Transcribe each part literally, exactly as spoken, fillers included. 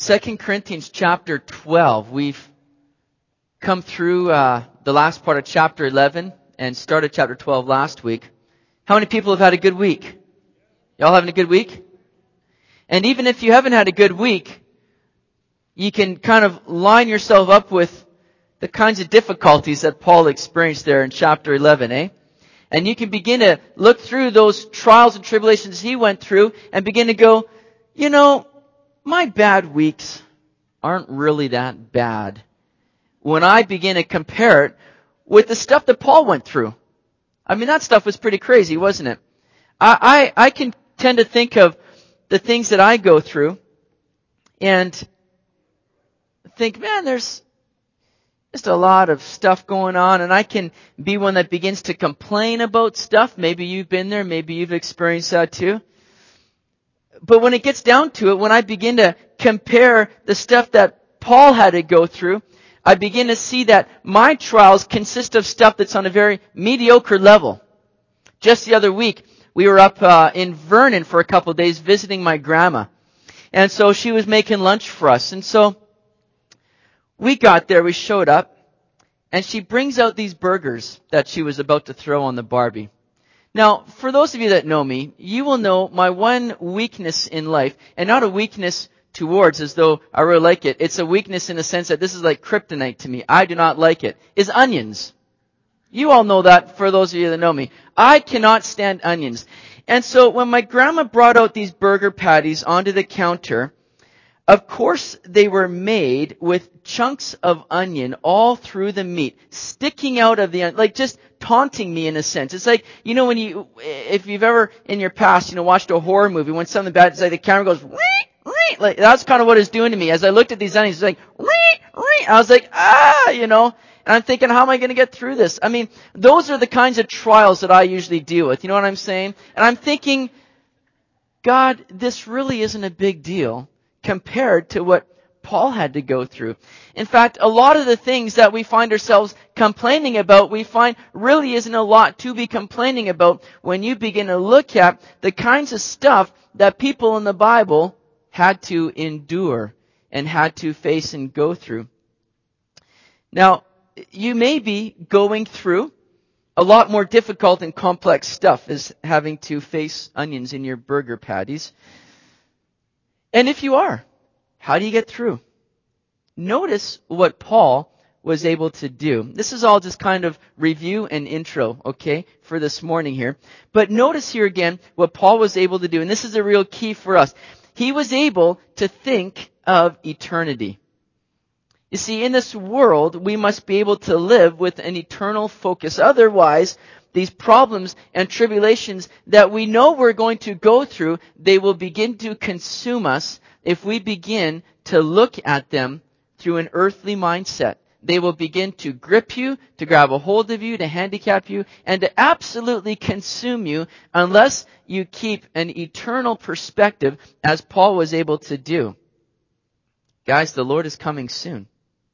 Second Corinthians chapter twelve. We've come through uh, the last part of chapter eleven and started chapter twelve last week. How many people have had a good week? Y'all having a good week? And even if you haven't had a good week, you can kind of line yourself up with the kinds of difficulties that Paul experienced there in chapter eleven, eh? And you can begin to look through those trials and tribulations he went through and begin to go, you know, my bad weeks aren't really that bad when I begin to compare it with the stuff that Paul went through. I mean, that stuff was pretty crazy, wasn't it? I, I, I can tend to think of the things that I go through and think, man, there's just a lot of stuff going on, and I can be one that begins to complain about stuff. Maybe you've been there, maybe you've experienced that too. But when it gets down to it, when I begin to compare the stuff that Paul had to go through, I begin to see that my trials consist of stuff that's on a very mediocre level. Just the other week, we were up uh, in Vernon for a couple of days visiting my grandma. And so she was making lunch for us. And so we got there, we showed up, and she brings out these burgers that she was about to throw on the Barbie. Now, for those of you that know me, you will know my one weakness in life, and not a weakness towards as though I really like it. It's a weakness in the sense that this is like kryptonite to me. I do not like it. Is onions. You all know that for those of you that know me. I cannot stand onions. And so when my grandma brought out these burger patties onto the counter, of course they were made with chunks of onion all through the meat, sticking out of the, like just taunting me in a sense. It's like, you know, when you, if you've ever in your past, you know, watched a horror movie, when something bad, it's like the camera goes, wee, wee, like that's kind of what it's doing to me. As I looked at these onions, it's like, wee, wee. I was like, ah, you know, and I'm thinking, how am I going to get through this? I mean, those are the kinds of trials that I usually deal with. You know what I'm saying? And I'm thinking, God, this really isn't a big deal compared to what Paul had to go through. In fact, a lot of the things that we find ourselves complaining about, we find really isn't a lot to be complaining about when you begin to look at the kinds of stuff that people in the Bible had to endure and had to face and go through. Now, you may be going through a lot more difficult and complex stuff as having to face onions in your burger patties. And if you are, how do you get through? Notice what Paul was able to do. This is all just kind of review and intro, okay, for this morning here. But notice here again what Paul was able to do, and this is a real key for us. He was able to think of eternity. You see, in this world, we must be able to live with an eternal focus. Otherwise, these problems and tribulations that we know we're going to go through, they will begin to consume us if we begin to look at them through an earthly mindset. They will begin to grip you, to grab a hold of you, to handicap you, and to absolutely consume you unless you keep an eternal perspective, as Paul was able to do. Guys, the Lord is coming soon.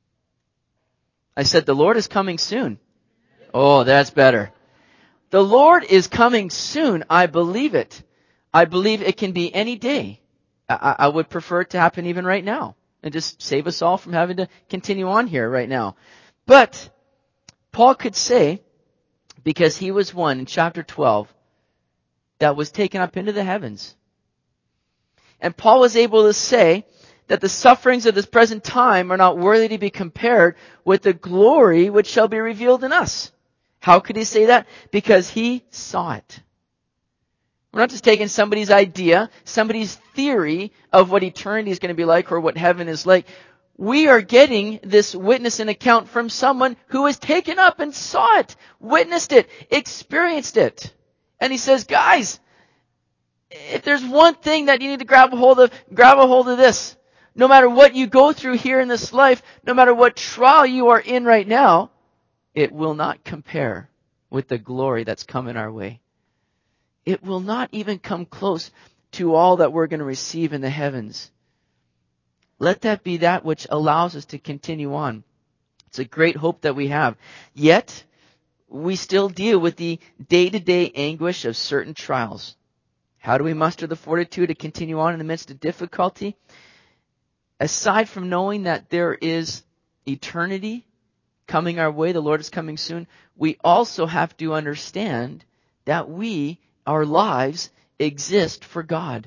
I said the Lord is coming soon. Oh, that's better. The Lord is coming soon. I believe it. I believe it can be any day. I, I would prefer it to happen even right now and just save us all from having to continue on here right now. But Paul could say, because he was one in chapter twelve that was taken up into the heavens. And Paul was able to say that the sufferings of this present time are not worthy to be compared with the glory which shall be revealed in us. How could he say that? Because he saw it. We're not just taking somebody's idea, somebody's theory of what eternity is going to be like or what heaven is like. We are getting this witness and account from someone who has taken up and saw it, witnessed it, experienced it. And he says, guys, if there's one thing that you need to grab a hold of, grab a hold of this. No matter what you go through here in this life, no matter what trial you are in right now, it will not compare with the glory that's coming our way. It will not even come close to all that we're going to receive in the heavens. Let that be that which allows us to continue on. It's a great hope that we have. Yet, we still deal with the day-to-day anguish of certain trials. How do we muster the fortitude to continue on in the midst of difficulty? aside from knowing that there is eternity coming our way, the Lord is coming soon, we also have to understand that we, our lives, exist for God.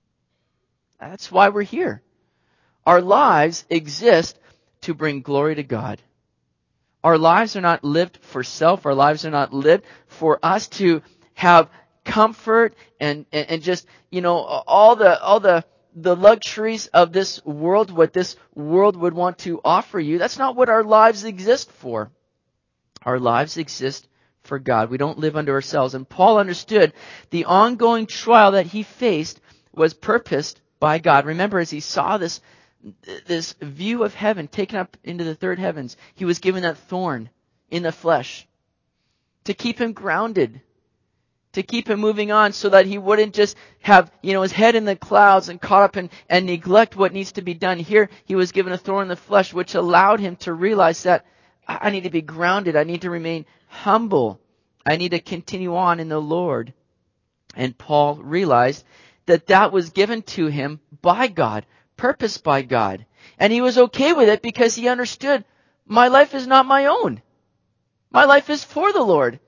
That's why we're here. Our lives exist to bring glory to God. Our lives are not lived for self. Our lives are not lived for us to have comfort and, and, and just, you know, all the, all the, the luxuries of this world, what this world would want to offer you. That's not what our lives exist for. Our lives exist for God. We don't live unto ourselves. And Paul understood the ongoing trial that he faced was purposed by God. Remember, as he saw this, this view of heaven taken up into the third heavens, he was given that thorn in the flesh to keep him grounded, to keep him moving on so that he wouldn't just have, you know, his head in the clouds and caught up in, and neglect what needs to be done. Here, he was given a thorn in the flesh, which allowed him to realize that I need to be grounded. I need to remain humble. I need to continue on in the Lord. And Paul realized that that was given to him by God, purposed by God. And he was okay with it because he understood, my life is not my own. My life is for the Lord.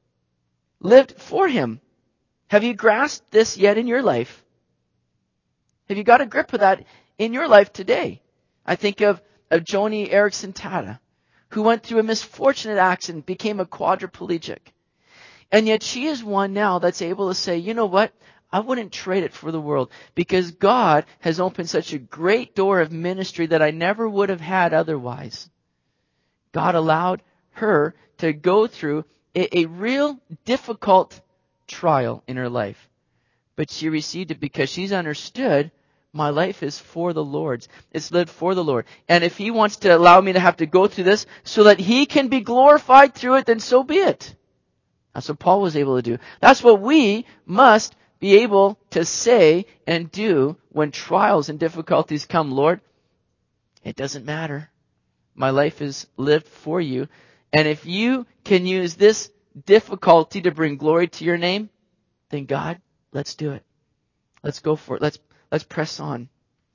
Lived for Him. Have you grasped this yet in your life? Have you got a grip of that in your life today? I think of, of Joni Eareckson Tada, who went through a misfortunate accident, became a quadriplegic. And yet she is one now that's able to say, you know what? I wouldn't trade it for the world because God has opened such a great door of ministry that I never would have had otherwise. God allowed her to go through a, a real difficult trial in her life. But she received it because she's understood my life is for the Lord's. It's lived for the Lord. And if He wants to allow me to have to go through this so that He can be glorified through it, then so be it. That's what Paul was able to do. That's what we must be able to say and do when trials and difficulties come. Lord, it doesn't matter. My life is lived for you. And if you can use this difficulty to bring glory to your name, then God, let's do it. Let's go for it. Let's let's press on.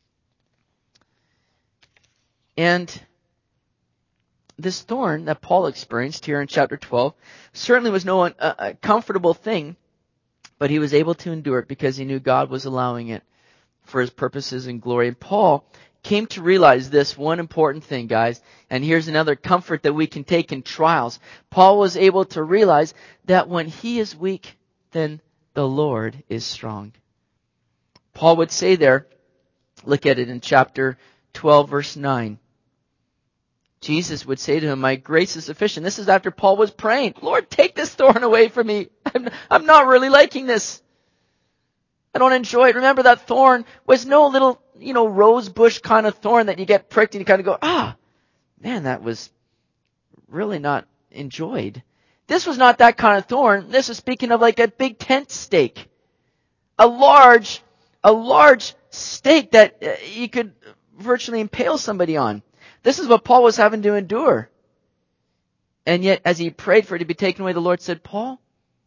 And this thorn that Paul experienced here in chapter twelve certainly was no uh, comfortable thing, but he was able to endure it because he knew God was allowing it for His purposes and glory. And Paul came to realize this one important thing, guys. And here's another comfort that we can take in trials. Paul was able to realize that when he is weak, then the Lord is strong. Paul would say there, look at it in chapter twelve, verse nine. Jesus would say to him, my grace is sufficient. This is after Paul was praying, Lord, take this thorn away from me. I'm, I'm not really liking this. I don't enjoy it. Remember, that thorn was no little, you know, rose bush kind of thorn that you get pricked and you kind of go, ah, man, that was really not enjoyed. This was not that kind of thorn. This is speaking of like a big tent stake. A large, a large stake that uh, you could virtually impale somebody on. This is what Paul was having to endure. And yet, as he prayed for it to be taken away, the Lord said, Paul,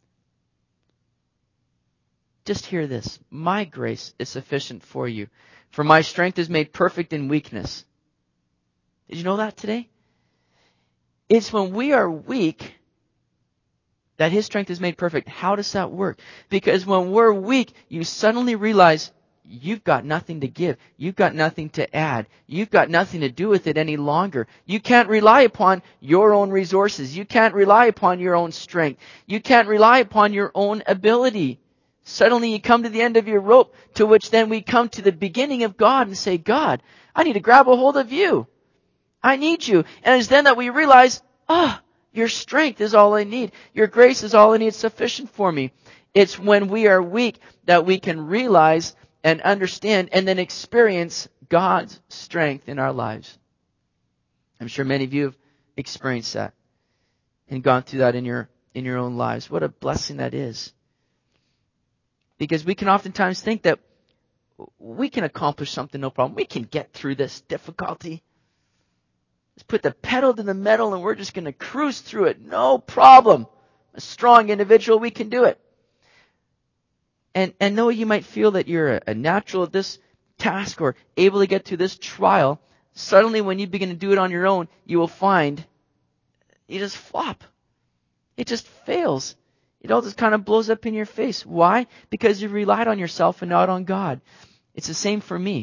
just hear this. My grace is sufficient for you, for my strength is made perfect in weakness. Did you know that today? It's when we are weak that His strength is made perfect. How does that work? Because when we're weak, you suddenly realize you've got nothing to give. You've got nothing to add. You've got nothing to do with it any longer. You can't rely upon your own resources. You can't rely upon your own strength. You can't rely upon your own ability. Suddenly you come to the end of your rope, to which then we come to the beginning of God and say, God, I need to grab a hold of you. I need you. And it's then that we realize, ah, your strength is all I need. Your grace is all I need. It's sufficient for me. It's when we are weak that we can realize and understand and then experience God's strength in our lives. I'm sure many of you have experienced that and gone through that in your in your own lives. What a blessing that is. Because we can oftentimes think that we can accomplish something, no problem. We can get through this difficulty. Let's put the pedal to the metal and we're just going to cruise through it. No problem. A strong individual, we can do it. And and though you might feel that you're a, a natural at this, task or able to get through this trial, suddenly when you begin to do it on your own, you will find you just flop. It just fails. It all just kind of blows up in your face. Why? Because you relied on yourself and not on God. It's the same for me.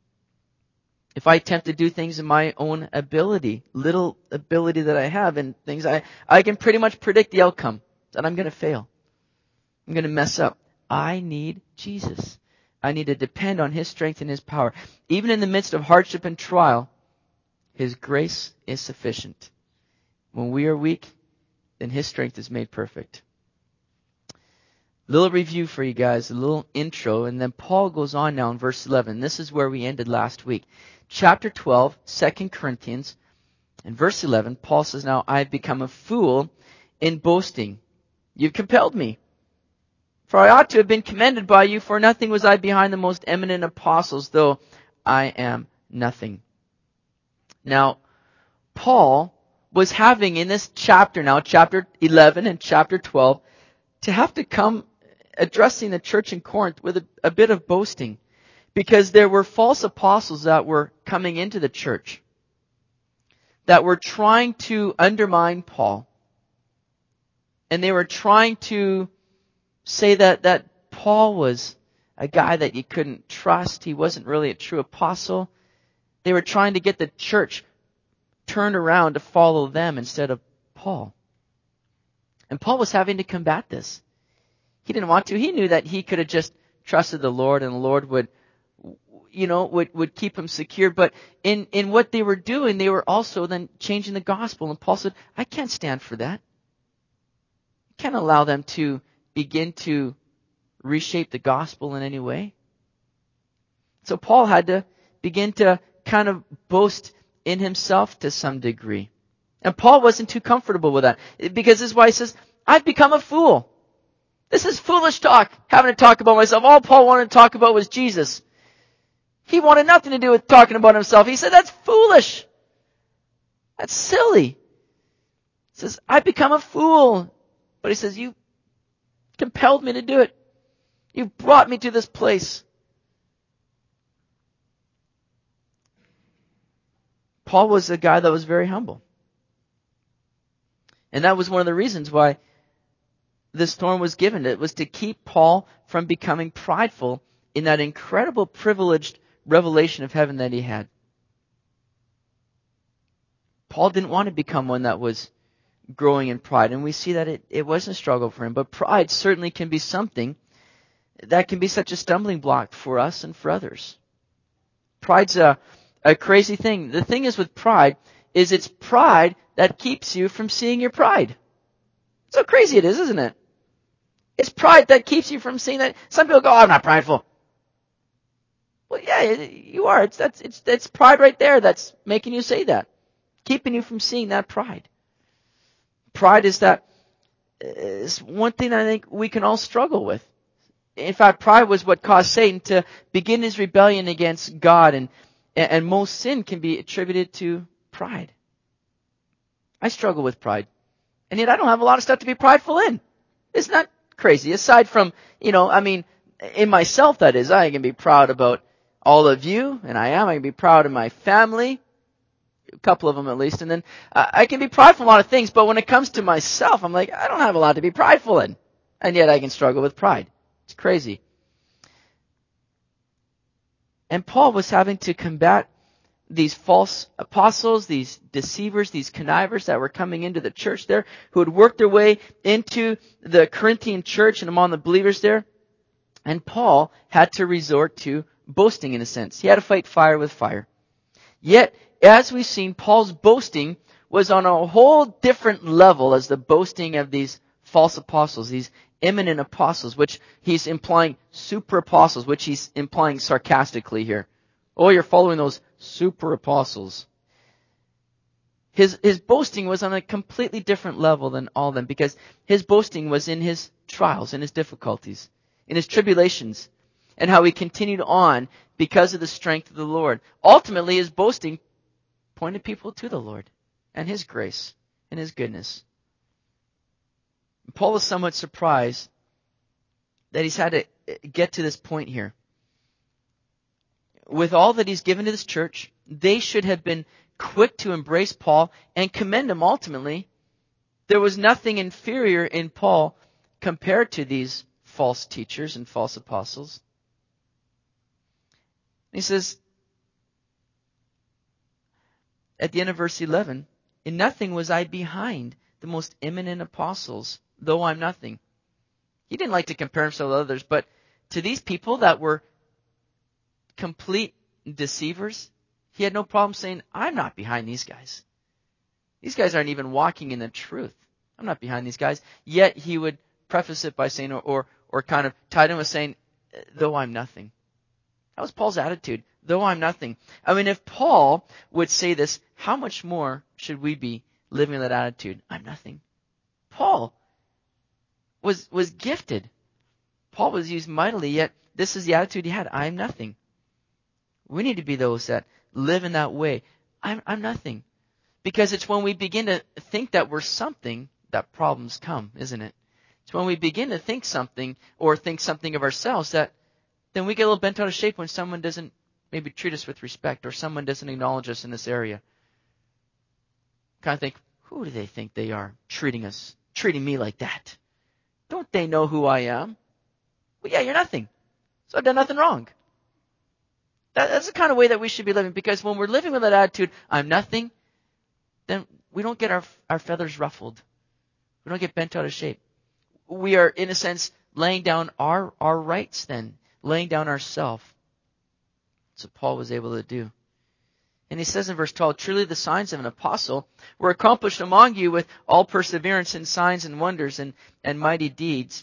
If I attempt to do things in my own ability, little ability that I have, and things I, I can pretty much predict the outcome, that I'm going to fail. I'm going to mess up. I need Jesus. I need to depend on His strength and His power. Even in the midst of hardship and trial, His grace is sufficient. When we are weak, then His strength is made perfect. Little review for you guys, a little intro, and then Paul goes on now in verse eleven. This is where we ended last week. Chapter twelve, Second Corinthians, and verse eleven, Paul says, "Now I have become a fool in boasting. You've compelled me. For I ought to have been commended by you, for nothing was I behind the most eminent apostles, though I am nothing." Now, Paul was having in this chapter now, chapter eleven and chapter twelve, to have to come addressing the church in Corinth with a, a bit of boasting. Because there were false apostles that were coming into the church that were trying to undermine Paul. And they were trying to say that, that Paul was a guy that you couldn't trust. He wasn't really a true apostle. They were trying to get the church turned around to follow them instead of Paul. And Paul was having to combat this. He didn't want to. He knew that he could have just trusted the Lord and the Lord would, you know, would, would keep him secure. But in, in what they were doing, they were also then changing the gospel. And Paul said, I can't stand for that. I can't allow them to begin to reshape the gospel in any way. So Paul had to begin to kind of boast in himself to some degree. And Paul wasn't too comfortable with that. Because this is why he says, I've become a fool. This is foolish talk, having to talk about myself. All Paul wanted to talk about was Jesus. He wanted nothing to do with talking about himself. He said, that's foolish. That's silly. He says, I've become a fool. But he says, you compelled me to do it. You've brought me to this place. Paul was a guy that was very humble. And that was one of the reasons why this thorn was given. It was to keep Paul from becoming prideful in that incredible privileged revelation of heaven that he had. Paul didn't want to become one that was growing in pride. And we see that it, it was a struggle for him. But pride certainly can be something that can be such a stumbling block for us and for others. Pride's a, a crazy thing. The thing is with pride is it's pride that keeps you from seeing your pride. So crazy it is, isn't it? It's pride that keeps you from seeing that. Some people go, oh, I'm not prideful. Well, yeah, you are. It's, that's, it's, that's pride right there that's making you say that. Keeping you from seeing that pride. Pride is that, is one thing I think we can all struggle with. In fact, pride was what caused Satan to begin his rebellion against God, and, and most sin can be attributed to pride. I struggle with pride. And yet I don't have a lot of stuff to be prideful in. Isn't that crazy? Aside from, you know, I mean, in myself that is, I can be proud about all of you, and I am. I can be proud of my family, a couple of them at least, and then uh, I can be prideful in a lot of things, but when it comes to myself, I'm like, I don't have a lot to be prideful in. And yet I can struggle with pride. It's crazy. And Paul was having to combat these false apostles, these deceivers, these connivers that were coming into the church there, who had worked their way into the Corinthian church and among the believers there. And Paul had to resort to boasting in a sense. He had to fight fire with fire. Yet, as we've seen, Paul's boasting was on a whole different level as the boasting of these false apostles, these eminent apostles, which he's implying super apostles, which he's implying sarcastically here. Oh, you're following those super apostles. His, his boasting was on a completely different level than all of them, because his boasting was in his trials, in his difficulties, in his tribulations, and how he continued on because of the strength of the Lord. Ultimately, his boasting pointed people to the Lord and His grace and His goodness. Paul is somewhat surprised that he's had to get to this point here. with all that he's given to this church, they should have been quick to embrace Paul and commend him ultimately. There was nothing inferior in Paul compared to these false teachers and false apostles. He says, at the end of verse eleven, in nothing was I behind the most eminent apostles, though I'm nothing. He didn't like to compare himself to others, but to these people that were complete deceivers, he had no problem saying, I'm not behind these guys. These guys aren't even walking in the truth. I'm not behind these guys. Yet he would preface it by saying, or, or, or kind of tied in with saying, though I'm nothing. That was Paul's attitude. Though I'm nothing. I mean, if Paul would say this, how much more should we be living that attitude? I'm nothing. Paul was, was gifted. Paul was used mightily, yet this is the attitude he had. I'm nothing. We need to be those that live in that way. I'm, I'm nothing. Because it's when we begin to think that we're something that problems come, isn't it? It's when we begin to think something or think something of ourselves that then we get a little bent out of shape when someone doesn't maybe treat us with respect or someone doesn't acknowledge us in this area. Kind of think, who do they think they are treating us, treating me like that? Don't they know who I am? Well, yeah, you're nothing. So I've done nothing wrong. That, that's the kind of way that we should be living, because when we're living with that attitude, I'm nothing, then we don't get our, our feathers ruffled. We don't get bent out of shape. We are, in a sense, laying down our, our rights then, laying down ourself. That's what Paul was able to do. And he says in verse twelve, truly the signs of an apostle were accomplished among you with all perseverance in signs and wonders and, and mighty deeds.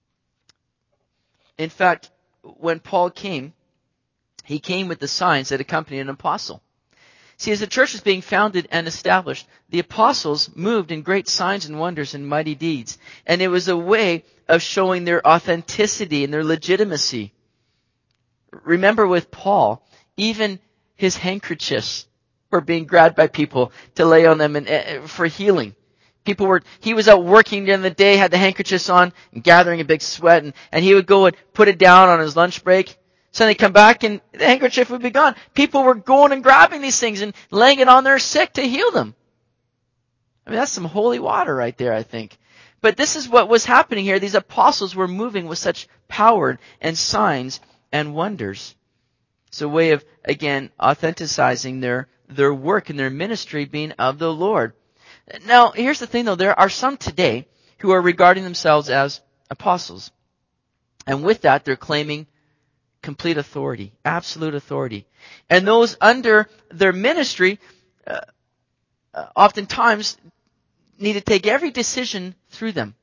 In fact, when Paul came, he came with the signs that accompanied an apostle. See, as the church was being founded and established, the apostles moved in great signs and wonders and mighty deeds. And it was a way of showing their authenticity and their legitimacy. Remember with Paul, even his handkerchiefs were being grabbed by people to lay on them and, uh, for healing. People were, he was out working during the day, had the handkerchiefs on, and gathering a big sweat, and, and he would go and put it down on his lunch break. So they'd come back and the handkerchief would be gone. People were going and grabbing these things and laying it on their sick to heal them. I mean, that's some holy water right there, I think. But this is what was happening here. These apostles were moving with such power and signs and wonders. It's a way of, again, authenticizing their, their work and their ministry being of the Lord. Now, here's the thing though. There are some today who are regarding themselves as apostles. And with that, they're claiming complete authority, absolute authority. And those under their ministry uh, uh, oftentimes need to take every decision through them.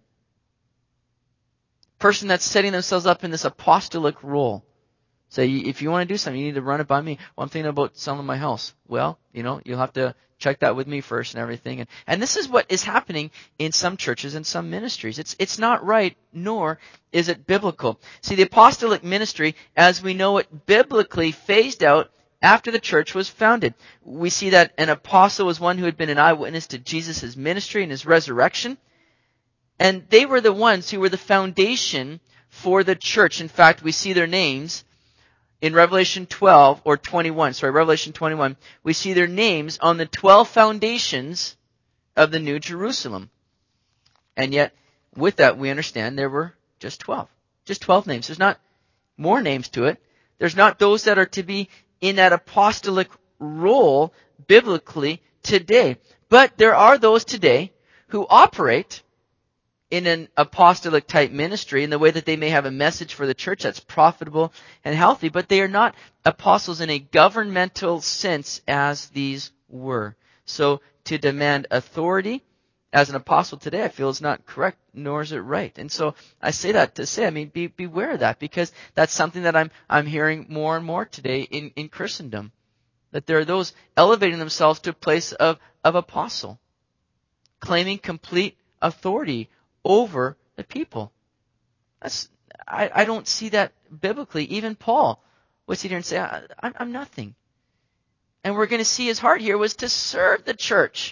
Person that's setting themselves up in this apostolic role. Say, if you want to do something, you need to run it by me. Well, I'm thinking about selling my house. Well, you know, you'll have to check that with me first and everything. And, and this is what is happening in some churches and some ministries. It's, it's not right, nor is it biblical. See, the apostolic ministry, as we know it biblically, phased out after the church was founded. We see that an apostle was one who had been an eyewitness to Jesus' ministry and his resurrection. And they were the ones who were the foundation for the church. In fact, we see their names in Revelation twelve, or twenty-one, sorry, Revelation twenty-one, we see their names on the twelve foundations of the New Jerusalem. And yet, with that, we understand there were just twelve. Just twelve names. There's not more names to it. There's not those that are to be in that apostolic role biblically today. But there are those today who operate in an apostolic type ministry in the way that they may have a message for the church that's profitable and healthy, but they are not apostles in a governmental sense as these were. So to demand authority as an apostle today, I feel is not correct, nor is it right. And so I say that to say, I mean, be, beware of that, because that's something that I'm, I'm hearing more and more today in, in Christendom. That there are those elevating themselves to a place of, of apostle, claiming complete authority over the people. That's, I, I don't see that biblically. Even Paul would sit here and say, I, I'm nothing. And we're going to see his heart here was to serve the church.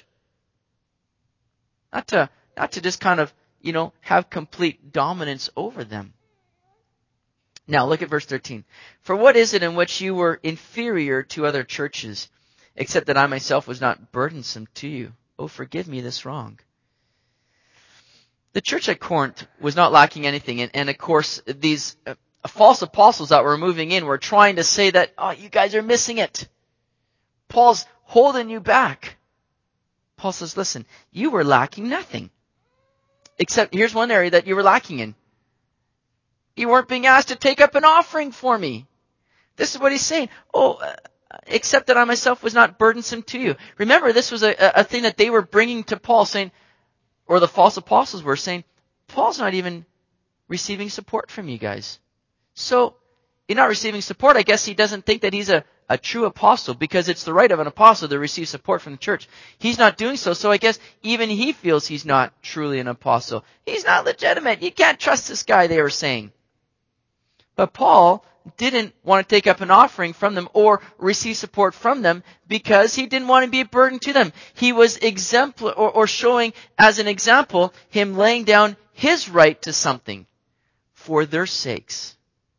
Not to, not to just kind of, you know, have complete dominance over them. Now look at verse thirteen. For what is it in which you were inferior to other churches, except that I myself was not burdensome to you? Oh, forgive me this wrong. The church at Corinth was not lacking anything. And, and of course, these uh, false apostles that were moving in were trying to say that, oh, you guys are missing it. Paul's holding you back. Paul says, listen, you were lacking nothing. Except, here's one area that you were lacking in. You weren't being asked to take up an offering for me. This is what he's saying. Oh, uh, except that I myself was not burdensome to you. Remember, this was a, a thing that they were bringing to Paul, saying, or the false apostles were saying, Paul's not even receiving support from you guys. So, you're not receiving support. I guess he doesn't think that he's a, a true apostle, because it's the right of an apostle to receive support from the church. He's not doing so, so I guess even he feels he's not truly an apostle. He's not legitimate. You can't trust this guy, they were saying. But Paul didn't want to take up an offering from them or receive support from them because he didn't want to be a burden to them. He was exemplar or, or showing as an example him laying down his right to something for their sakes.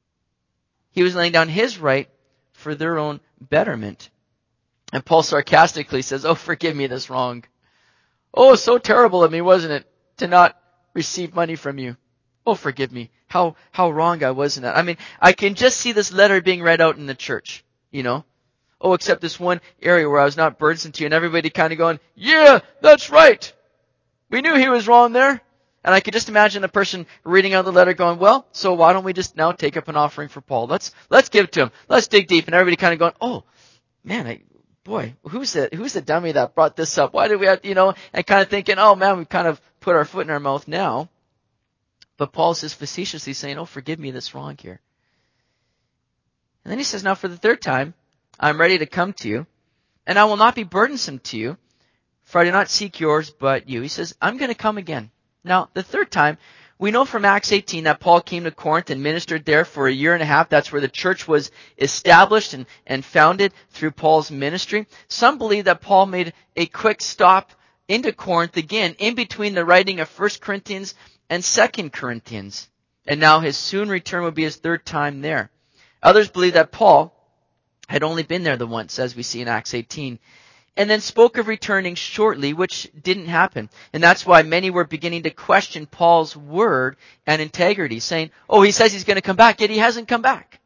He was laying down his right for their own betterment. And Paul sarcastically says, oh, forgive me this wrong. Oh, so terrible of me, wasn't it, to not receive money from you? Oh, forgive me. How, how wrong I was in that. I mean, I can just see this letter being read out in the church, you know. Oh, except this one area where I was not burdensome to you, and everybody kind of going, yeah, that's right. We knew he was wrong there. And I could just imagine the person reading out the letter going, well, so why don't we just now take up an offering for Paul? Let's, let's give it to him. Let's dig deep. And everybody kind of going, oh, man, I, boy, who's the, who's the dummy that brought this up? Why did we have, you know, and kind of thinking, oh man, we've kind of put our foot in our mouth now. But Paul says facetiously saying, oh, forgive me this wrong here. And then he says, now for the third time, I'm ready to come to you, and I will not be burdensome to you, for I do not seek yours, but you. He says, I'm going to come again. Now, the third time, we know from Acts eighteen that Paul came to Corinth and ministered there for a year and a half. That's where the church was established and, and founded through Paul's ministry. Some believe that Paul made a quick stop into Corinth again, in between the writing of First Corinthians and Second Corinthians. And now his soon return will be his third time there. Others believe that Paul had only been there the once, as we see in Acts eighteen, and then spoke of returning shortly, which didn't happen. And that's why many were beginning to question Paul's word and integrity, saying, oh, he says he's going to come back, yet he hasn't come back.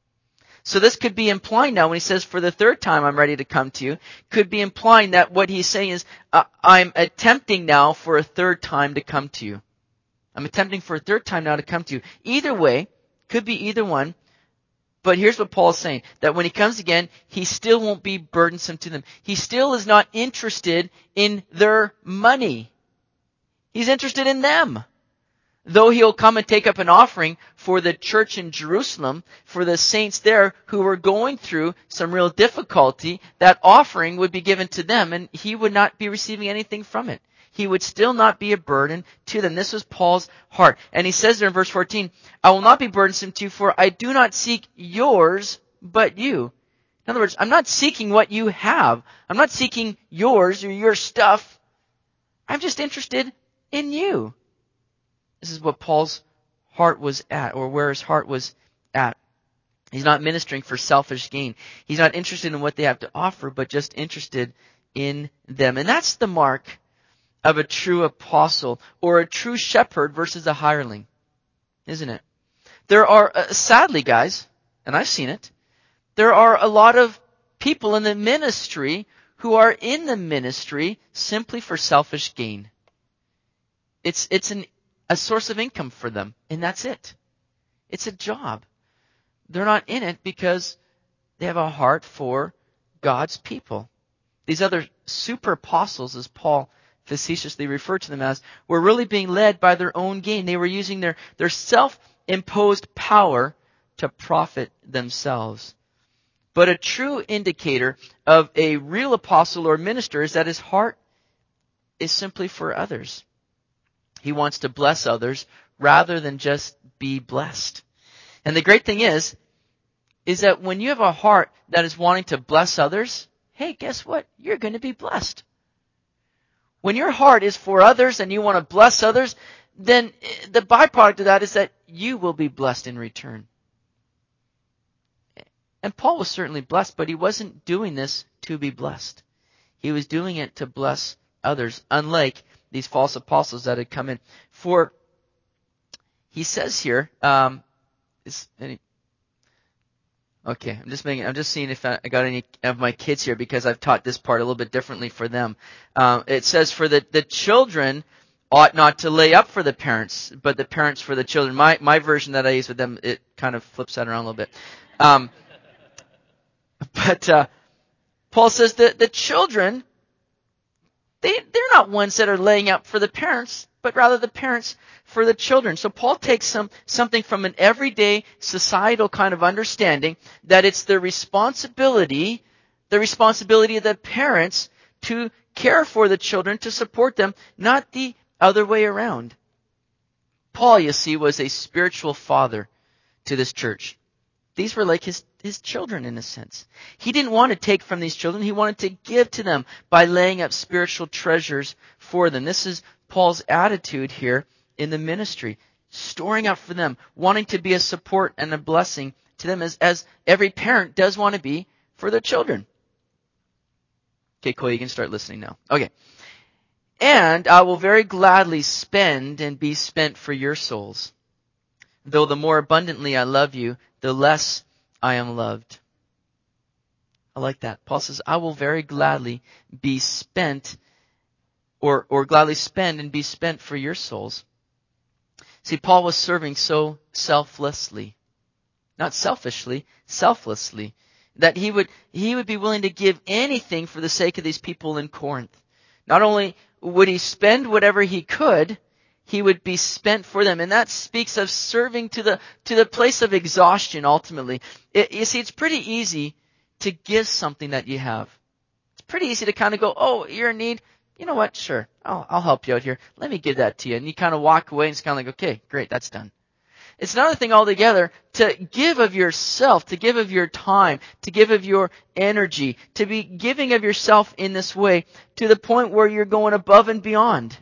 So this could be implying now when he says, for the third time I'm ready to come to you, could be implying that what he's saying is, uh, I'm attempting now for a third time to come to you. I'm attempting for a third time now to come to you. Either way, could be either one. But here's what Paul's saying, that when he comes again, he still won't be burdensome to them. He still is not interested in their money. He's interested in them. Though he'll come and take up an offering for the church in Jerusalem, for the saints there who were going through some real difficulty, that offering would be given to them and he would not be receiving anything from it. He would still not be a burden to them. This was Paul's heart. And he says there in verse fourteen, I will not be burdensome to you, for I do not seek yours, but you. In other words, I'm not seeking what you have. I'm not seeking yours or your stuff. I'm just interested in you. This is what Paul's heart was at, or where his heart was at. He's not ministering for selfish gain. He's not interested in what they have to offer, but just interested in them. And that's the mark of a true apostle or a true shepherd versus a hireling, isn't it? There are, uh, sadly guys, and I've seen it, there are a lot of people in the ministry who are in the ministry simply for selfish gain. It's, it's an, a source of income for them, and that's it. It's a job. They're not in it because they have a heart for God's people. These other super apostles, as Paul facetiously referred to them as, were really being led by their own gain. They were using their, their self-imposed power to profit themselves. But a true indicator of a real apostle or minister is that his heart is simply for others. He wants to bless others rather than just be blessed. And the great thing is, is that when you have a heart that is wanting to bless others, hey, guess what? You're going to be blessed. When your heart is for others and you want to bless others, then the byproduct of that is that you will be blessed in return. And Paul was certainly blessed, but he wasn't doing this to be blessed. He was doing it to bless others, unlike these false apostles that had come in. For he says here, um, is any, okay, I'm just making, I'm just seeing if I got any of my kids here because I've taught this part a little bit differently for them. Um, it says, for the, the children ought not to lay up for the parents, but the parents for the children. My, my version that I use with them, it kind of flips that around a little bit. Um, but, uh, Paul says that the children, they, they're not ones that are laying up for the parents, but rather the parents for the children. So Paul takes some, something from an everyday societal kind of understanding that it's the responsibility, the responsibility of the parents to care for the children, to support them, not the other way around. Paul, you see, was a spiritual father to this church. These were like his, his children in a sense. He didn't want to take from these children. He wanted to give to them by laying up spiritual treasures for them. This is Paul's attitude here in the ministry. Storing up for them, wanting to be a support and a blessing to them as, as every parent does want to be for their children. Okay, Cole, you can start listening now. Okay. And I will very gladly spend and be spent for your souls. Though the more abundantly I love you, the less I am loved. I like that. Paul says, I will very gladly be spent or, or gladly spend and be spent for your souls. See, Paul was serving so selflessly, not selfishly, selflessly, that he would, he would be willing to give anything for the sake of these people in Corinth. Not only would he spend whatever he could, he would be spent for them. And that speaks of serving to the, to the place of exhaustion ultimately. It, you see, it's pretty easy to give something that you have. It's pretty easy to kind of go, oh, you're in need. You know what? Sure. I'll, I'll help you out here. Let me give that to you. And you kind of walk away and it's kind of like, okay, great, that's done. It's another thing altogether to give of yourself, to give of your time, to give of your energy, to be giving of yourself in this way to the point where you're going above and beyond.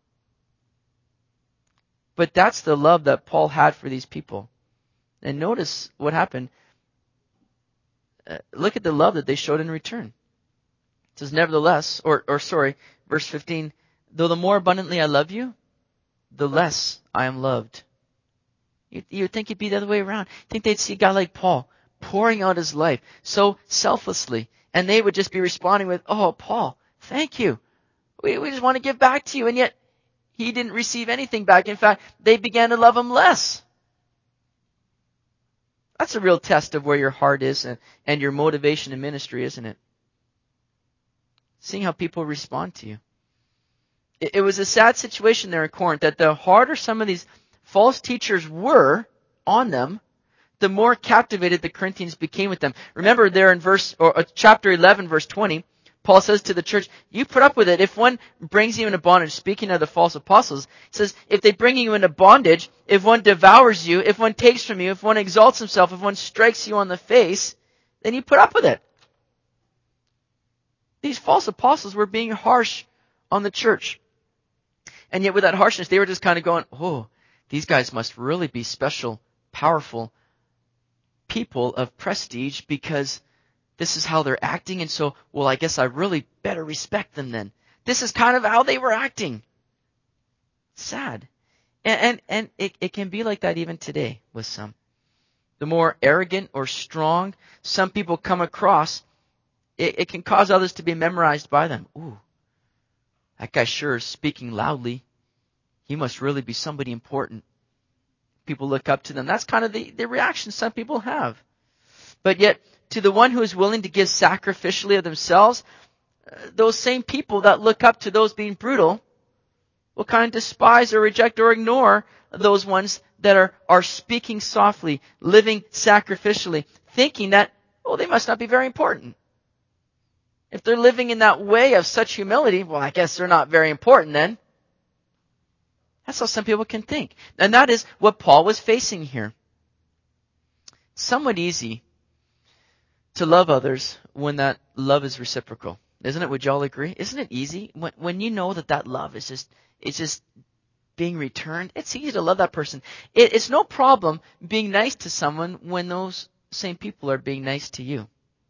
But that's the love that Paul had for these people. And notice what happened. Uh, look at the love that they showed in return. It says, nevertheless, or, or sorry, verse fifteen, though the more abundantly I love you, the less I am loved. You, you would think it'd be the other way around. You think they'd see a guy like Paul pouring out his life so selflessly, and they would just be responding with, oh, Paul, thank you. We, we just want to give back to you. And yet, he didn't receive anything back. In fact, they began to love him less. That's a real test of where your heart is and, and your motivation in ministry, isn't it? Seeing how people respond to you. It, it was a sad situation there in Corinth that the harder some of these false teachers were on them, the more captivated the Corinthians became with them. Remember there in verse or uh, chapter eleven, verse twenty, Paul says to the church, you put up with it. If one brings you into bondage, speaking of the false apostles, he says, if they bring you into bondage, if one devours you, if one takes from you, if one exalts himself, if one strikes you on the face, then you put up with it. These false apostles were being harsh on the church. And yet with that harshness, they were just kind of going, oh, these guys must really be special, powerful people of prestige because this is how they're acting. And so, well, I guess I really better respect them then. This is kind of how they were acting. Sad. And, and, and it, it can be like that even today with some. The more arrogant or strong some people come across, it, it can cause others to be memorized by them. Ooh, that guy sure is speaking loudly. He must really be somebody important. People look up to them. That's kind of the, the reaction some people have. But yet, to the one who is willing to give sacrificially of themselves, uh, those same people that look up to those being brutal will kind of despise or reject or ignore those ones that are, are speaking softly, living sacrificially, thinking that, oh, they must not be very important. If they're living in that way of such humility, well, I guess they're not very important then. That's how some people can think. And that is what Paul was facing here. It's somewhat easy to love others when that love is reciprocal. Isn't it? Would y'all agree? Isn't it easy? When, when you know that that love is just, it's just being returned, it's easy to love that person. It, it's no problem being nice to someone when those same people are being nice to you.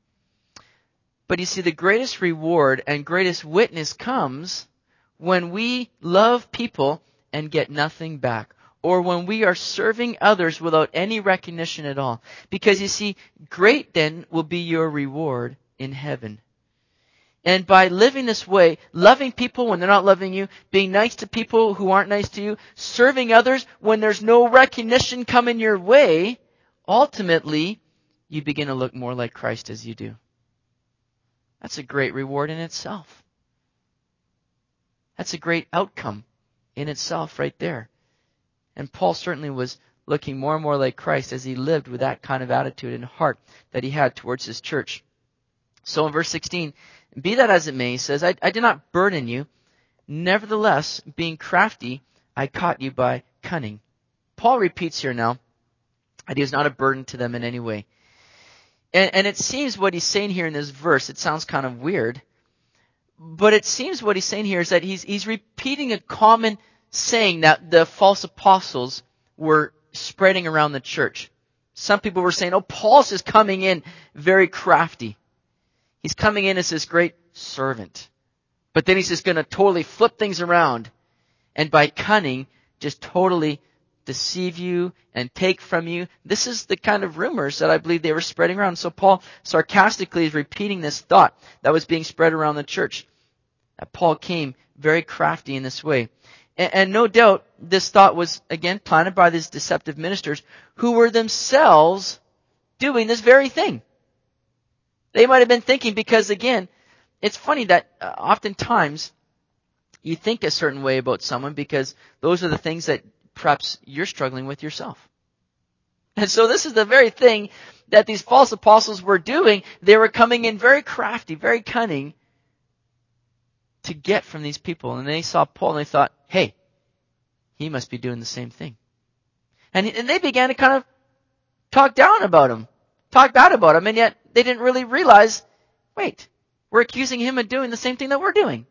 But you see, the greatest reward and greatest witness comes when we love people and get nothing back, or when we are serving others without any recognition at all. Because you see, great then will be your reward in heaven. And by living this way, loving people when they're not loving you, being nice to people who aren't nice to you, serving others when there's no recognition coming your way, ultimately, you begin to look more like Christ as you do. That's a great reward in itself. That's a great outcome in itself right there. And Paul certainly was looking more and more like Christ as he lived with that kind of attitude and heart that he had towards his church. So in verse sixteen, be that as it may, he says, I, I did not burden you. Nevertheless, being crafty, I caught you by cunning. Paul repeats here now that he was not a burden to them in any way. And, and it seems what he's saying here in this verse, it sounds kind of weird, but it seems what he's saying here is that he's, he's repeating a common saying that the false apostles were spreading around the church. Some people were saying, oh, Paul's just coming in very crafty. He's coming in as this great servant. But then he's just going to totally flip things around. And by cunning, just totally deceive you and take from you. This is the kind of rumors that I believe they were spreading around. So Paul sarcastically is repeating this thought that was being spread around the church. That Paul came very crafty in this way. And, and no doubt this thought was, again, planted by these deceptive ministers who were themselves doing this very thing. They might have been thinking, because again, it's funny that uh, oftentimes you think a certain way about someone because those are the things that perhaps you're struggling with yourself. And so this is the very thing that these false apostles were doing. They were coming in very crafty, very cunning to get from these people. And they saw Paul and they thought, hey, he must be doing the same thing. And, and they began to kind of talk down about him, talk bad about him, and yet they didn't really realize, wait, we're accusing him of doing the same thing that we're doing.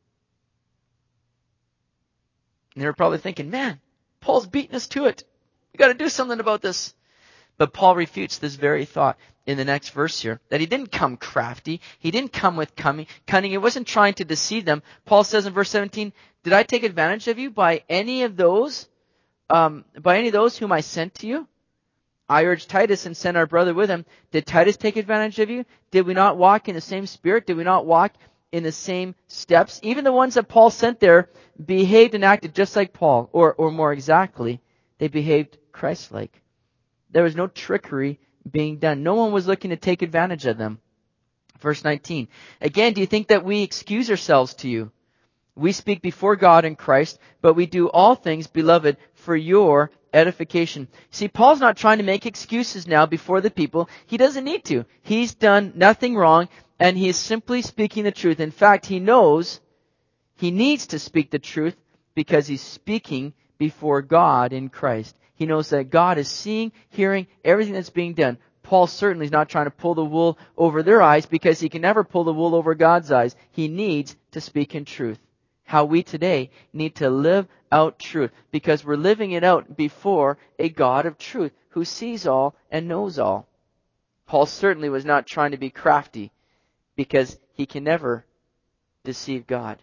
And they were probably thinking, man, Paul's beating us to it. We got to do something about this. But Paul refutes this very thought in the next verse here, that he didn't come crafty. He didn't come with cunning. He wasn't trying to deceive them. Paul says in verse seventeen, did I take advantage of you by any of those, um, by any of those whom I sent to you? I urged Titus and sent our brother with him. Did Titus take advantage of you? Did we not walk in the same spirit? Did we not walk in the same steps? Even the ones that Paul sent there behaved and acted just like Paul, or, or more exactly, they behaved Christ-like. There was no trickery being done. No one was looking to take advantage of them. Verse nineteen. Again, do you think that we excuse ourselves to you? We speak before God in Christ, but we do all things, beloved, for your edification. See, Paul's not trying to make excuses now before the people. He doesn't need to. He's done nothing wrong, and he is simply speaking the truth. In fact, he knows he needs to speak the truth because he's speaking before God in Christ. He knows that God is seeing, hearing everything that's being done. Paul certainly is not trying to pull the wool over their eyes because he can never pull the wool over God's eyes. He needs to speak in truth. How we today need to live out truth because we're living it out before a God of truth who sees all and knows all. Paul certainly was not trying to be crafty because he can never deceive God.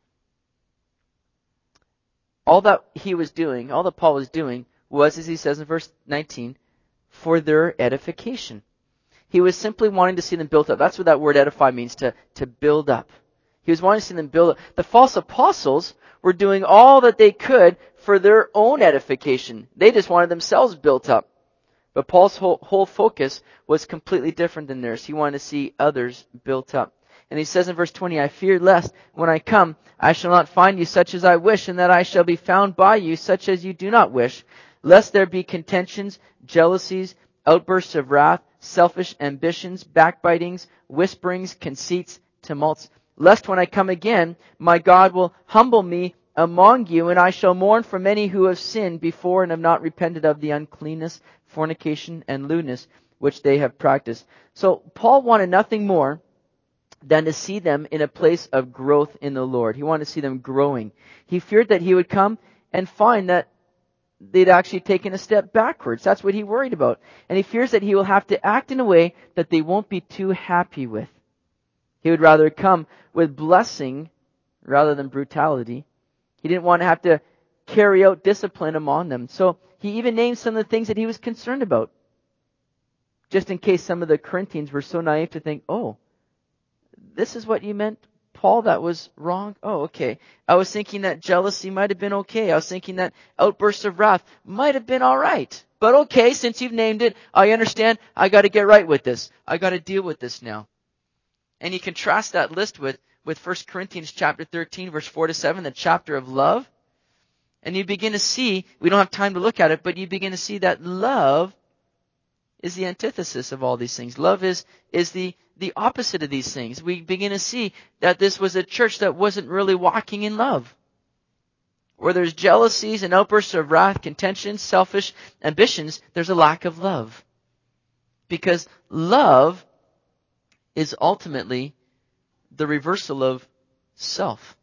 All that he was doing, all that Paul was doing was, as he says in verse nineteen, for their edification. He was simply wanting to see them built up. That's what that word edify means, to, to build up. He was wanting to see them build up. The false apostles were doing all that they could for their own edification. They just wanted themselves built up. But Paul's whole, whole focus was completely different than theirs. He wanted to see others built up. And he says in verse twenty, I fear lest when I come, I shall not find you such as I wish, and that I shall be found by you such as you do not wish, lest there be contentions, jealousies, outbursts of wrath, selfish ambitions, backbitings, whisperings, conceits, tumults. Lest when I come again, my God will humble me among you, and I shall mourn for many who have sinned before and have not repented of the uncleanness, fornication, and lewdness which they have practiced. So Paul wanted nothing more than to see them in a place of growth in the Lord. He wanted to see them growing. He feared that he would come and find that they'd actually taken a step backwards. That's what he worried about. And he fears that he will have to act in a way that they won't be too happy with. He would rather come with blessing rather than brutality. He didn't want to have to carry out discipline among them. So he even named some of the things that he was concerned about. Just in case some of the Corinthians were so naive to think, oh, this is what you meant, Paul, that was wrong? Oh, okay. I was thinking that jealousy might have been okay. I was thinking that outbursts of wrath might have been all right. But okay, since you've named it, I understand. I got to get right with this. I got to deal with this now. And you contrast that list with, with First Corinthians chapter thirteen, verse four to seven, the chapter of love. And you begin to see, we don't have time to look at it, but you begin to see that love is the antithesis of all these things. Love is, is the, the opposite of these things. We begin to see that this was a church that wasn't really walking in love. Where there's jealousies and outbursts of wrath, contentions, selfish ambitions, there's a lack of love. Because love is ultimately the reversal of self.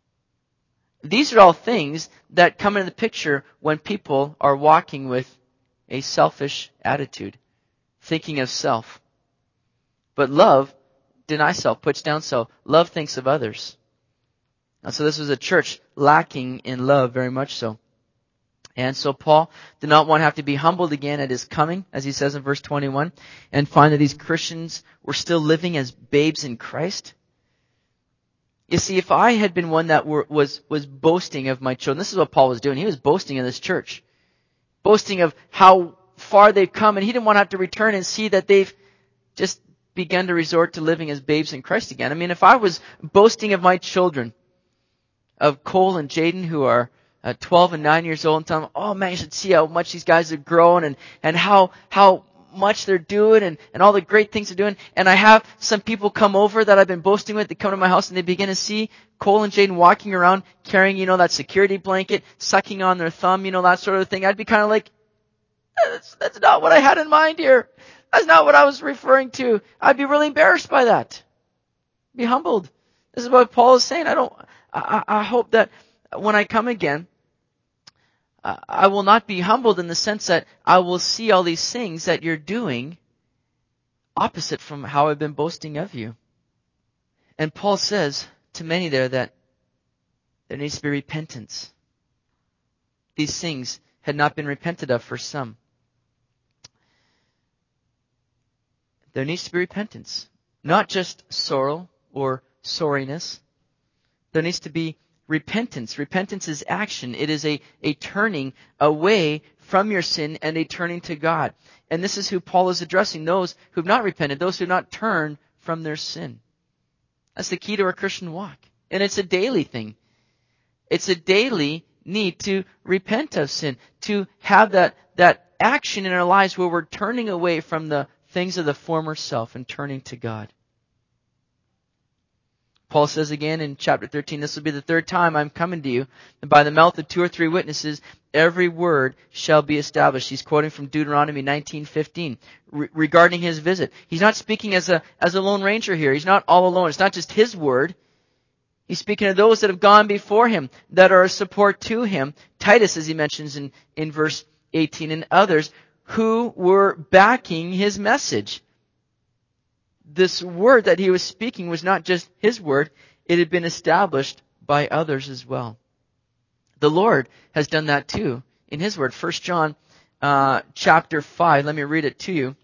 These are all things that come into the picture when people are walking with a selfish attitude, thinking of self. But love denies self, puts down self. Love thinks of others. And so this was a church lacking in love, very much so. And so Paul did not want to have to be humbled again at his coming, as he says in verse twenty-one, and find that these Christians were still living as babes in Christ. You see, if I had been one that were, was, was boasting of my children, this is what Paul was doing. He was boasting of this church. Boasting of how far they've come, and he didn't want to have to return and see that they've just begun to resort to living as babes in Christ again. I mean, if I was boasting of my children, of Cole and Jaden, who are uh, twelve and nine years old, and telling them, oh man, you should see how much these guys have grown, and, and how, how much they're doing, and, and all the great things they're doing, and I have some people come over that I've been boasting with, they come to my house and they begin to see Cole and Jaden walking around carrying, you know, that security blanket, sucking on their thumb, you know, that sort of thing. I'd be kind of like, that's, that's not what I had in mind here. That's not what I was referring to. I'd be really embarrassed by that. Be humbled. This is what Paul is saying. I don't, I, I hope that when I come again, uh, I will not be humbled in the sense that I will see all these things that you're doing opposite from how I've been boasting of you. And Paul says to many there that there needs to be repentance. These things had not been repented of for some. There needs to be repentance. Not just sorrow or sorriness. There needs to be repentance. Repentance is action. It is a, a turning away from your sin and a turning to God. And this is who Paul is addressing, those who have not repented, those who have not turned from their sin. That's the key to our Christian walk. And it's a daily thing. It's a daily need to repent of sin, to have that, that action in our lives where we're turning away from the things of the former self and turning to God. Paul says again in chapter thirteen, this will be the third time I'm coming to you, and by the mouth of two or three witnesses, every word shall be established. He's quoting from Deuteronomy nineteen fifteen re- regarding his visit. He's not speaking as a, as a lone ranger here. He's not all alone. It's not just his word. He's speaking of those that have gone before him, that are a support to him. Titus, as he mentions in, in verse eighteen, and others who were backing his message. This word that he was speaking was not just his word. It had been established by others as well. The Lord has done that too in his word. First John uh, chapter five. Let me read it to you.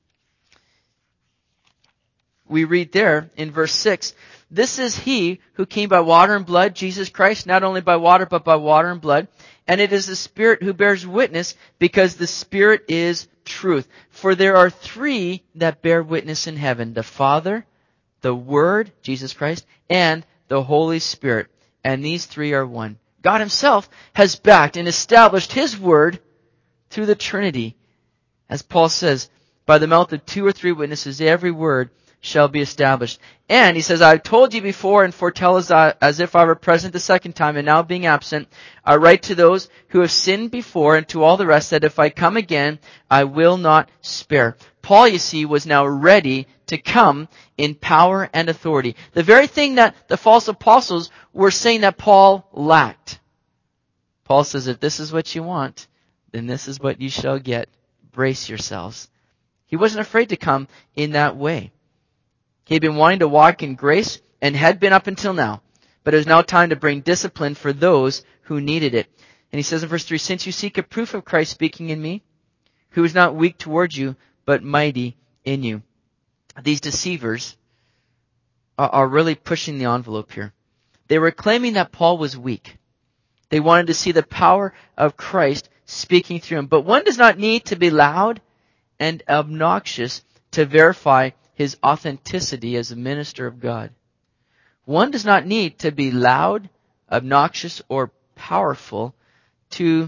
We read there in verse six, this is he who came by water and blood, Jesus Christ, not only by water but by water and blood. And it is the Spirit who bears witness, because the Spirit is truth. For there are three that bear witness in heaven, the Father, the Word, Jesus Christ, and the Holy Spirit. And these three are one. God himself has backed and established his Word through the Trinity. As Paul says, by the mouth of two or three witnesses, every word shall be established. And he says, I have told you before and foretell as, I, as if I were present the second time, and now being absent, I write to those who have sinned before and to all the rest that if I come again, I will not spare. Paul, you see, was now ready to come in power and authority. The very thing that the false apostles were saying that Paul lacked. Paul says, if this is what you want, then this is what you shall get. Brace yourselves. He wasn't afraid to come in that way. He had been wanting to walk in grace and had been up until now. But it was now time to bring discipline for those who needed it. And he says in verse three, since you seek a proof of Christ speaking in me, who is not weak towards you, but mighty in you. These deceivers are, are really pushing the envelope here. They were claiming that Paul was weak. They wanted to see the power of Christ speaking through him. But one does not need to be loud and obnoxious to verify his authenticity as a minister of God. One does not need to be loud, obnoxious, or powerful to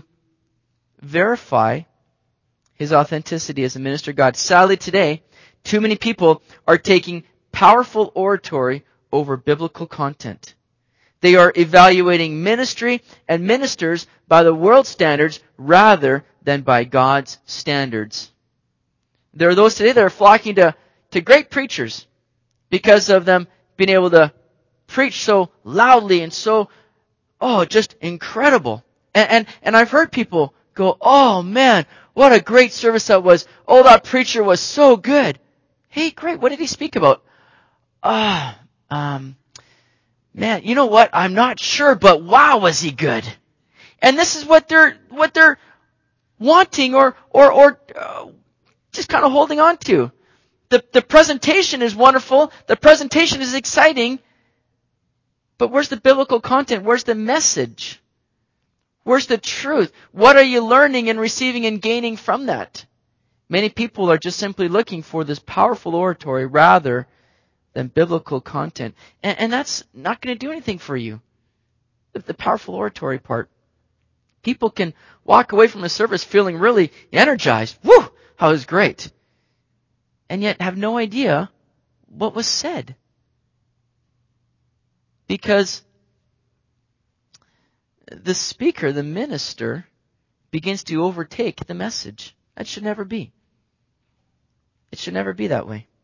verify his authenticity as a minister of God. Sadly today, too many people are taking powerful oratory over biblical content. They are evaluating ministry and ministers by the world's standards rather than by God's standards. There are those today that are flocking to, to great preachers because of them being able to preach so loudly and so, oh, just incredible. And, and, and I've heard people go, oh man, what a great service that was. Oh, that preacher was so good. Hey, great. What did he speak about? Ah, uh, um, man, you know what? I'm not sure, but wow, was he good. And this is what they're, what they're wanting or, or, or, uh, just kind of holding on to. The, the presentation is wonderful. The presentation is exciting. But where's the biblical content? Where's the message? Where's the truth? What are you learning and receiving and gaining from that? Many people are just simply looking for this powerful oratory rather than biblical content. And, and that's not going to do anything for you. The, the powerful oratory part. People can walk away from the service feeling really energized. Woo! That was great. And yet have no idea what was said. Because the speaker, the minister, begins to overtake the message. That should never be. It should never be that way.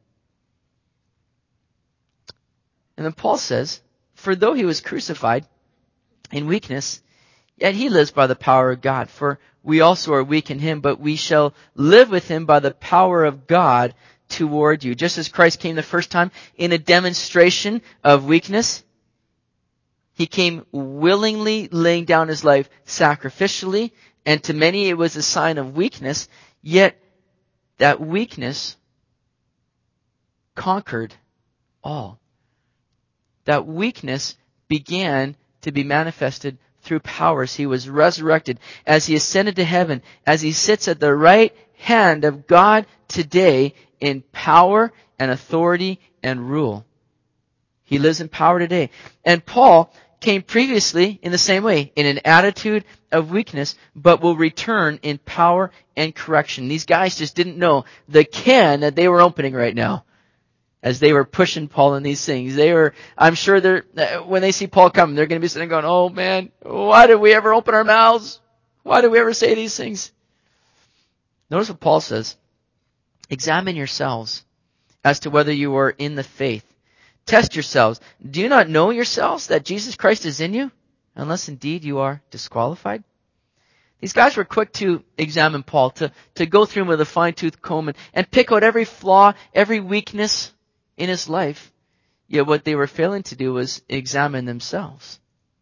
And then Paul says, for though he was crucified in weakness, yet he lives by the power of God. For we also are weak in him, but we shall live with him by the power of God toward you. Just as Christ came the first time in a demonstration of weakness, he came willingly laying down his life sacrificially, and to many it was a sign of weakness, yet that weakness conquered all. That weakness began to be manifested through powers. He was resurrected as he ascended to heaven, as he sits at the right hand of God today in power and authority and rule. He lives in power today. And Paul came previously in the same way, in an attitude of weakness, but will return in power and correction. These guys just didn't know the can that they were opening right now as they were pushing Paul in these things. They were, I'm sure they're, when they see Paul come, they're going to be sitting going, oh man, why did we ever open our mouths? Why did we ever say these things? Notice what Paul says. Examine yourselves as to whether you are in the faith. Test yourselves. Do you not know yourselves that Jesus Christ is in you? Unless indeed you are disqualified. These guys were quick to examine Paul, to, to go through him with a fine-tooth comb and, and pick out every flaw, every weakness in his life. Yet what they were failing to do was examine themselves.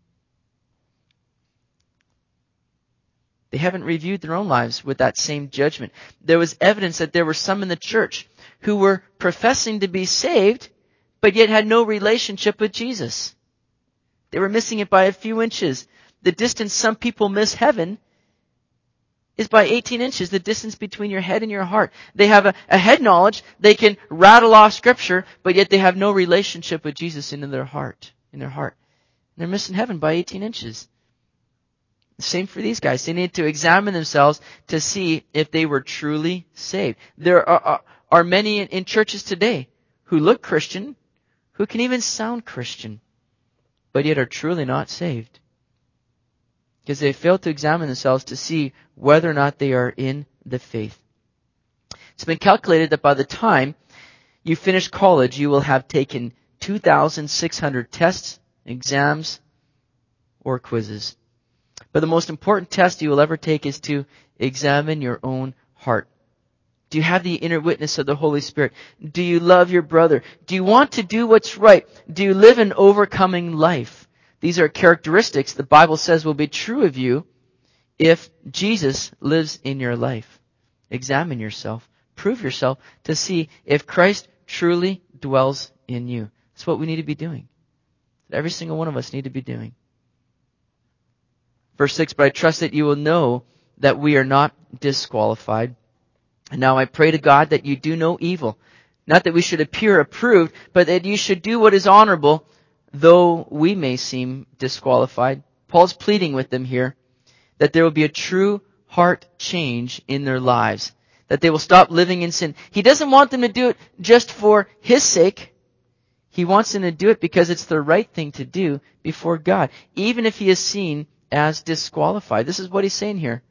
They haven't reviewed their own lives with that same judgment. There was evidence that there were some in the church who were professing to be saved, but yet had no relationship with Jesus. They were missing it by a few inches. The distance some people miss heaven is by eighteen inches, the distance between your head and your heart. They have a, a head knowledge. They can rattle off Scripture, but yet they have no relationship with Jesus in their heart. In their heart, and they're missing heaven by eighteen inches. Same for these guys. They need to examine themselves to see if they were truly saved. There are, are, are many in, in churches today who look Christian, who can even sound Christian, but yet are truly not saved. Because they fail to examine themselves to see whether or not they are in the faith. It's been calculated that by the time you finish college, you will have taken two thousand six hundred tests, exams, or quizzes. But the most important test you will ever take is to examine your own heart. Do you have the inner witness of the Holy Spirit? Do you love your brother? Do you want to do what's right? Do you live an overcoming life? These are characteristics the Bible says will be true of you if Jesus lives in your life. Examine yourself. Prove yourself to see if Christ truly dwells in you. That's what we need to be doing. Every single one of us need to be doing. Verse six, but I trust that you will know that we are not disqualified. And now I pray to God that you do no evil. Not that we should appear approved, but that you should do what is honorable, though we may seem disqualified. Paul's pleading with them here that there will be a true heart change in their lives. That they will stop living in sin. He doesn't want them to do it just for his sake. He wants them to do it because it's the right thing to do before God, even if he is seen as disqualified. This is what he's saying here.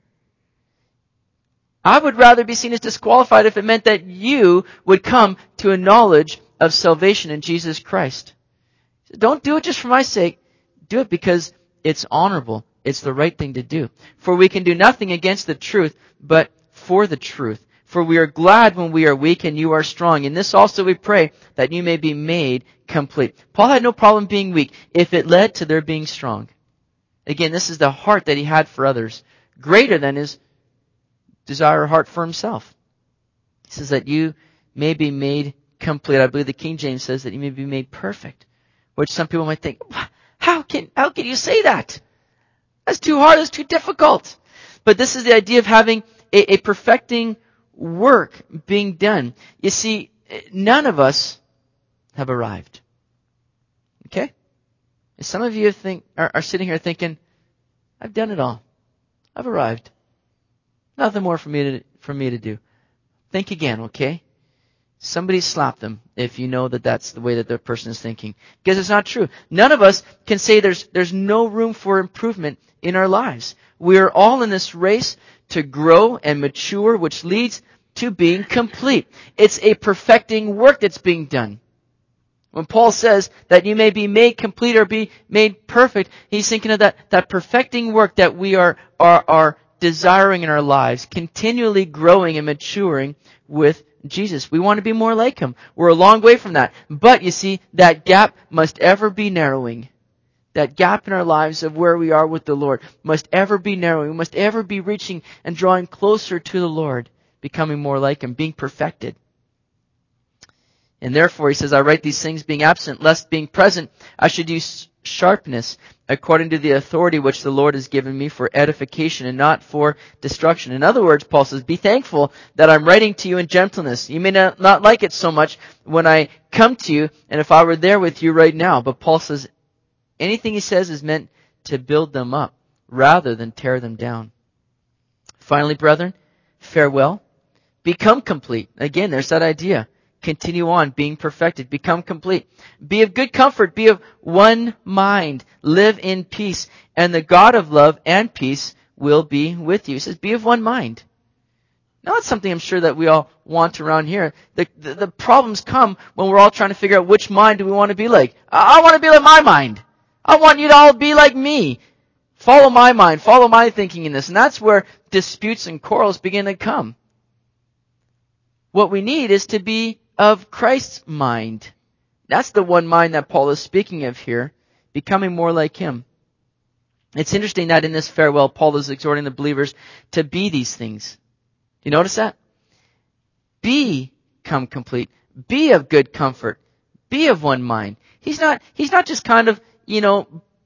I would rather be seen as disqualified if it meant that you would come to a knowledge of salvation in Jesus Christ. Don't do it just for my sake. Do it because it's honorable. It's the right thing to do. For we can do nothing against the truth, but for the truth. For we are glad when we are weak and you are strong. In this also we pray that you may be made complete. Paul had no problem being weak if it led to their being strong. Again, this is the heart that he had for others, greater than his desire or heart for himself. He says that you may be made complete. I believe the King James says that you may be made perfect, which some people might think, how can, how can you say that? That's too hard, that's too difficult. But this is the idea of having a, a perfecting work being done. You see, none of us have arrived. Okay? And some of you think are, are sitting here thinking, I've done it all. I've arrived. Nothing more for me to for me to do. Think again, okay? Somebody slap them if you know that that's the way that the person is thinking. Because it's not true. None of us can say there's there's no room for improvement in our lives. We are all in this race to grow and mature, which leads to being complete. It's a perfecting work that's being done. When Paul says that you may be made complete or be made perfect, he's thinking of that, that perfecting work that we are, are, are desiring in our lives, continually growing and maturing with Jesus. We want to be more like him. We're a long way from that. But you see, that gap must ever be narrowing. That gap in our lives of where we are with the Lord must ever be narrowing. We must ever be reaching and drawing closer to the Lord, becoming more like him, being perfected. And therefore, he says, I write these things being absent, lest being present, I should use sharpness according to the authority which the Lord has given me for edification and not for destruction. In other words, Paul says, be thankful that I'm writing to you in gentleness. You may not, not like it so much when I come to you and if I were there with you right now. But Paul says, anything he says is meant to build them up rather than tear them down. Finally, brethren, farewell. Become complete. Again, there's that idea. Continue on being perfected. Become complete. Be of good comfort. Be of one mind. Live in peace. And the God of love and peace will be with you. He says, be of one mind. Now that's something I'm sure that we all want around here. The, the, the problems come when we're all trying to figure out which mind do we want to be like. I, I want to be like my mind. I want you to all be like me. Follow my mind. Follow my thinking in this. And that's where disputes and quarrels begin to come. What we need is to be of Christ's mind. That's the one mind that Paul is speaking of here, becoming more like him. It's interesting that in this farewell, Paul is exhorting the believers to be these things. Do you notice that? Become complete. Be of good comfort. Be of one mind. He's not, he's not just kind of, you know,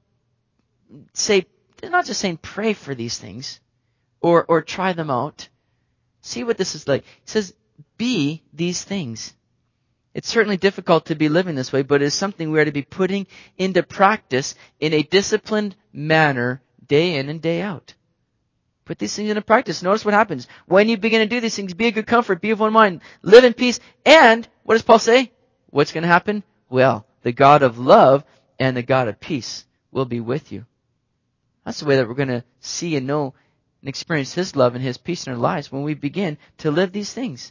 say, they're not just saying pray for these things or, or try them out. See what this is like. He says, be these things. It's certainly difficult to be living this way, but it is something we are to be putting into practice in a disciplined manner day in and day out. Put these things into practice. Notice what happens. When you begin to do these things, be of good comfort, be of one mind, live in peace, and what does Paul say? What's going to happen? Well, the God of love and the God of peace will be with you. That's the way that we're going to see and know and experience his love and his peace in our lives when we begin to live these things.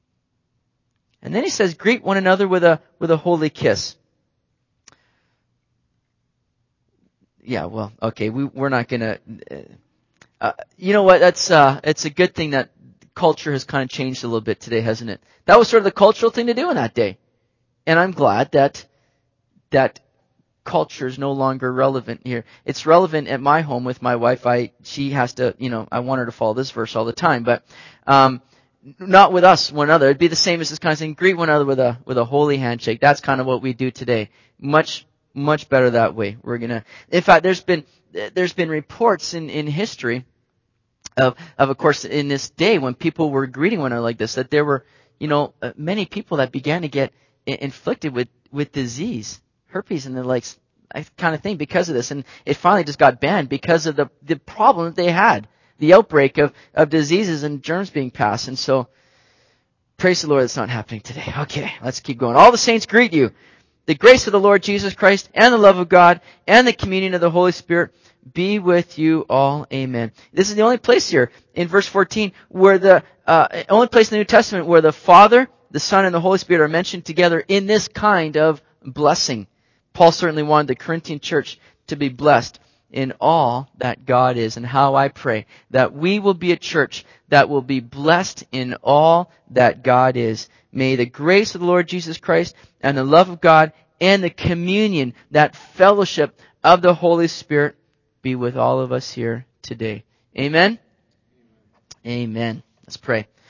And then he says, greet one another with a with a holy kiss. yeah, well, okay, we, we're not gonna, uh, you know what, that's, uh, it's a good thing that culture has kind of changed a little bit today, hasn't it? That was sort of the cultural thing to do in that day. And I'm glad that, that culture is no longer relevant here. It's relevant at my home with my wife. I, she has to, you know, I want her to follow this verse all the time, but, um, not with us, one another. It'd be the same as this kind of thing. Greet one another with a, with a holy handshake. That's kind of what we do today. Much, much better that way. We're gonna, in fact, there's been, there's been reports in, in history of, of, of course, in this day when people were greeting one another like this, that there were, you know, uh, many people that began to get I- inflicted with, with disease, herpes and the likes, kind of thing because of this. And it finally just got banned because of the, the problem that they had, the outbreak of, of diseases and germs being passed. And so, praise the Lord, it's not happening today. Okay, let's keep going. All the saints greet you. The grace of the Lord Jesus Christ and the love of God and the communion of the Holy Spirit be with you all. Amen. This is the only place here in verse fourteen where the, uh, only place in the New Testament where the Father, the Son, and the Holy Spirit are mentioned together in this kind of blessing. Paul certainly wanted the Corinthian church to be blessed in all that God is. And how I pray that we will be a church that will be blessed in all that God is. May the grace of the Lord Jesus Christ and the love of God and the communion, that fellowship of the Holy Spirit be with all of us here today. Amen? Amen. Let's pray.